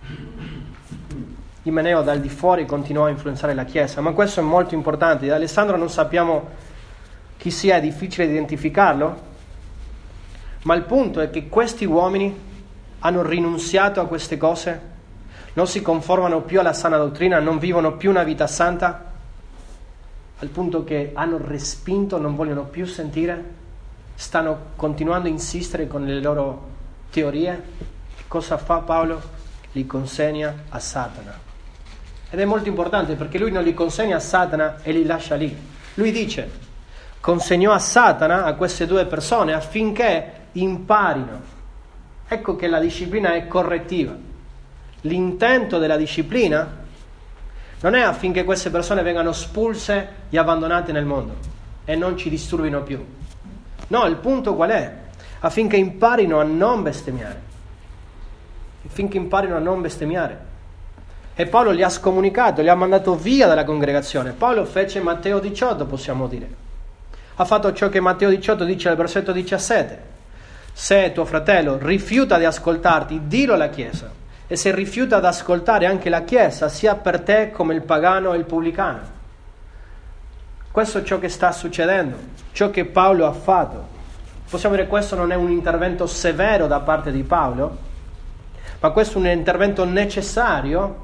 Imeneo dal di fuori continuò a influenzare la Chiesa, ma questo è molto importante. Di Alessandro non sappiamo chi sia, è difficile identificarlo, ma il punto è che questi uomini hanno rinunziato a queste cose, non si conformano più alla sana dottrina, non vivono più una vita santa, al punto che hanno respinto, non vogliono più sentire, stanno continuando a insistere con le loro teorie. Cosa fa Paolo? Li consegna a Satana. Ed è molto importante, perché lui non li consegna a Satana e li lascia lì. Lui dice: consegnò a Satana, a queste due persone, affinché imparino. Ecco che la disciplina è correttiva. L'intento della disciplina non è affinché queste persone vengano espulse e abbandonate nel mondo e non ci disturbino più. No, il punto qual è? Affinché imparino a non bestemmiare. Affinché imparino a non bestemmiare. E Paolo li ha scomunicato, li ha mandato via dalla congregazione. Paolo fece Matteo diciotto, possiamo dire. Ha fatto ciò che Matteo diciotto dice al versetto diciassette: se tuo fratello rifiuta di ascoltarti, dillo alla Chiesa, e se rifiuta di ascoltare anche la Chiesa, sia per te come il pagano e il pubblicano. Questo è ciò che sta succedendo, ciò che Paolo ha fatto. Possiamo dire che questo non è un intervento severo da parte di Paolo, ma questo è un intervento necessario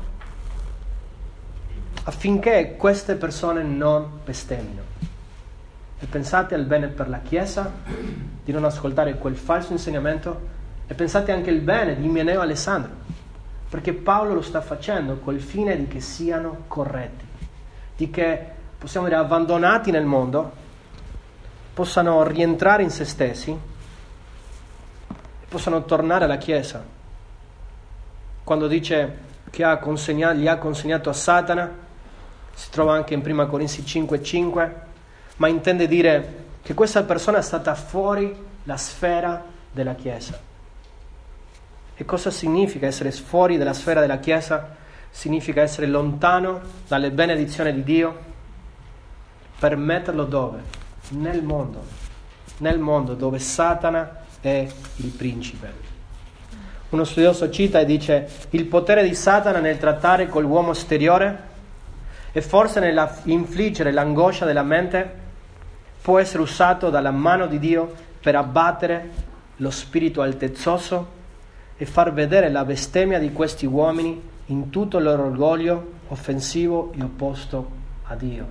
affinché queste persone non bestemmino. E pensate al bene per la Chiesa di non ascoltare quel falso insegnamento, e pensate anche al bene di Imeneo e Alessandro, perché Paolo lo sta facendo col fine di che siano corretti, di che, possiamo dire, abbandonati nel mondo, possano rientrare in se stessi e possano tornare alla Chiesa. Quando dice che ha consegnato, gli ha consegnato a Satana, si trova anche in prima Corinzi cinque cinque, ma intende dire che questa persona è stata fuori la sfera della Chiesa. E cosa significa essere fuori dalla sfera della Chiesa? Significa essere lontano dalle benedizioni di Dio per metterlo dove? Nel mondo. Nel mondo dove Satana è il principe. Uno studioso cita e dice: il potere di Satana nel trattare con l'uomo esteriore e forse nell'infliggere l'angoscia della mente può essere usato dalla mano di Dio per abbattere lo spirito altezzoso e far vedere la bestemmia di questi uomini in tutto il loro orgoglio offensivo e opposto a Dio.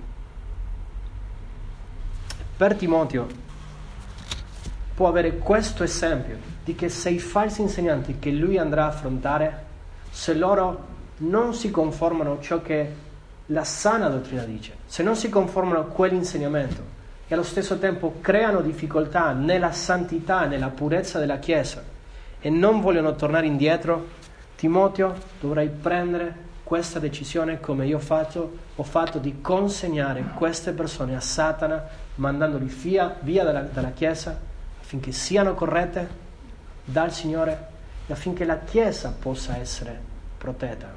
Per Timoteo può avere questo esempio di che se i falsi insegnanti che lui andrà a affrontare, se loro non si conformano a ciò che la sana dottrina dice, se non si conformano a quell'insegnamento e allo stesso tempo creano difficoltà nella santità, nella purezza della Chiesa e non vogliono tornare indietro, Timoteo dovrai prendere questa decisione come io ho fatto, ho fatto di consegnare queste persone a Satana, mandandoli via, via dalla, dalla Chiesa affinché siano corrette dal Signore e affinché la Chiesa possa essere protetta.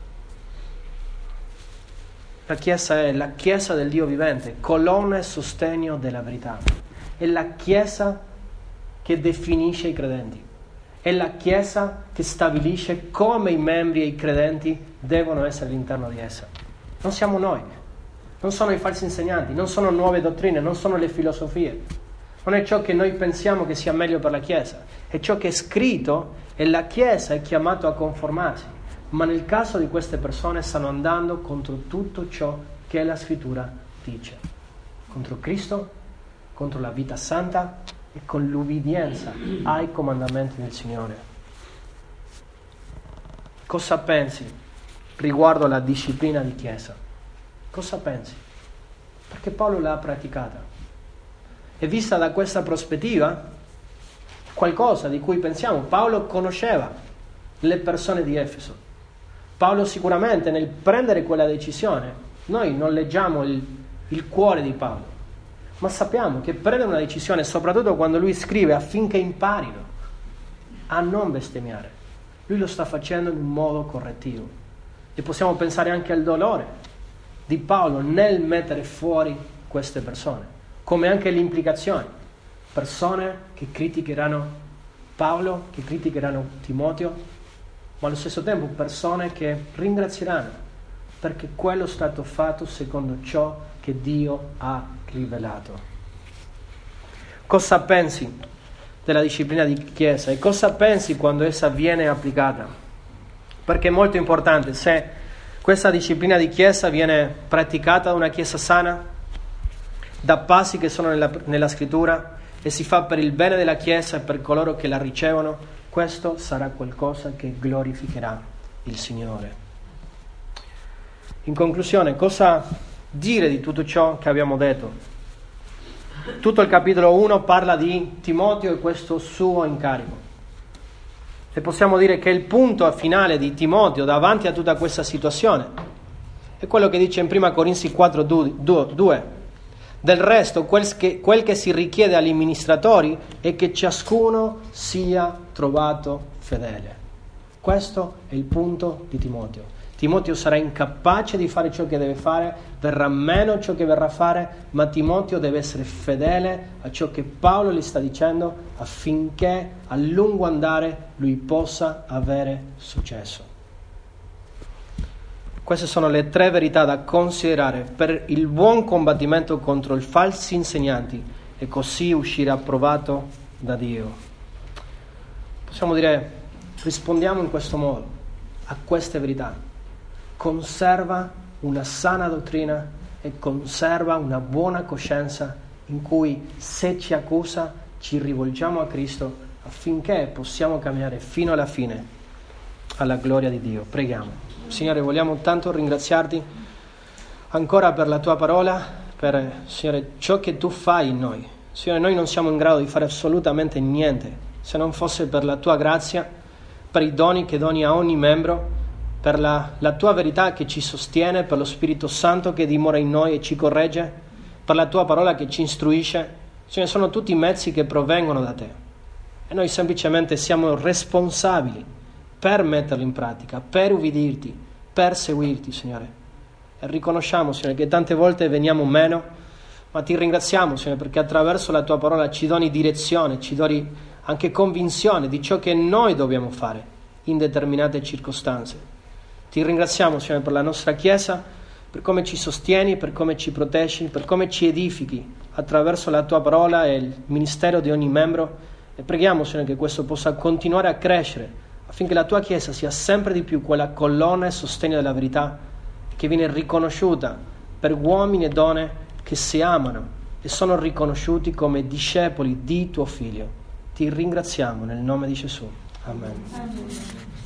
La Chiesa è la Chiesa del Dio vivente, colonna e sostegno della verità. È la Chiesa che definisce i credenti. È la Chiesa che stabilisce come i membri e i credenti devono essere all'interno di essa. Non siamo noi, non sono i falsi insegnanti, non sono nuove dottrine, non sono le filosofie. Non è ciò che noi pensiamo che sia meglio per la Chiesa, è ciò che è scritto e la Chiesa è chiamata a conformarsi. Ma nel caso di queste persone stanno andando contro tutto ciò che la Scrittura dice. Contro Cristo, contro la vita santa e con l'ubbidienza ai comandamenti del Signore. Cosa pensi riguardo alla disciplina di Chiesa? Cosa pensi? Perché Paolo l'ha praticata. E vista da questa prospettiva, qualcosa di cui pensiamo, Paolo conosceva le persone di Efeso. Paolo sicuramente nel prendere quella decisione, noi non leggiamo il, il cuore di Paolo, ma sappiamo che prendere una decisione, soprattutto quando lui scrive affinché imparino a non bestemmiare, lui lo sta facendo in un modo correttivo. E possiamo pensare anche al dolore di Paolo nel mettere fuori queste persone, come anche le implicazioni. Persone che criticheranno Paolo, che criticheranno Timoteo, ma allo stesso tempo persone che ringrazieranno perché quello è stato fatto secondo ciò che Dio ha rivelato. Cosa pensi della disciplina di Chiesa e cosa pensi quando essa viene applicata? Perché è molto importante, se questa disciplina di Chiesa viene praticata da una Chiesa sana, da passi che sono nella, nella Scrittura e si fa per il bene della Chiesa e per coloro che la ricevono, questo sarà qualcosa che glorificherà il Signore. In conclusione, cosa dire di tutto ciò che abbiamo detto? Tutto il capitolo uno parla di Timoteo e questo suo incarico. E possiamo dire che il punto finale di Timoteo davanti a tutta questa situazione è quello che dice in prima Corinzi quattro due. Del resto, quel che, quel che si richiede agli amministratori è che ciascuno sia trovato fedele. Questo è il punto di Timoteo. Timoteo sarà incapace di fare ciò che deve fare, verrà meno ciò che verrà a fare, ma Timoteo deve essere fedele a ciò che Paolo gli sta dicendo affinché a lungo andare lui possa avere successo. Queste sono le tre verità da considerare per il buon combattimento contro i falsi insegnanti e così uscire approvato da Dio. Possiamo dire, rispondiamo in questo modo a queste verità. Conserva una sana dottrina e conserva una buona coscienza in cui se ci accusa ci rivolgiamo a Cristo affinché possiamo camminare fino alla fine alla gloria di Dio. Preghiamo. Signore, vogliamo tanto ringraziarti ancora per la tua parola, per, Signore, ciò che tu fai in noi. Signore, noi non siamo in grado di fare assolutamente niente se non fosse per la tua grazia, per i doni che doni a ogni membro, per la, la tua verità che ci sostiene, per lo Spirito Santo che dimora in noi e ci corregge, per la tua parola che ci istruisce. Signore, sono tutti mezzi che provengono da te e noi semplicemente siamo responsabili per metterlo in pratica, per ubbidirti, per seguirti, Signore. E riconosciamo, Signore, che tante volte veniamo meno, ma ti ringraziamo, Signore, perché attraverso la tua parola ci doni direzione, ci doni anche convinzione di ciò che noi dobbiamo fare in determinate circostanze. Ti ringraziamo, Signore, per la nostra Chiesa, per come ci sostieni, per come ci proteggi, per come ci edifichi attraverso la tua parola e il ministero di ogni membro. E preghiamo, Signore, che questo possa continuare a crescere, affinché la tua Chiesa sia sempre di più quella colonna e sostegno della verità, che viene riconosciuta per uomini e donne che si amano e sono riconosciuti come discepoli di tuo Figlio. Ti ringraziamo nel nome di Gesù. Amen. Amen.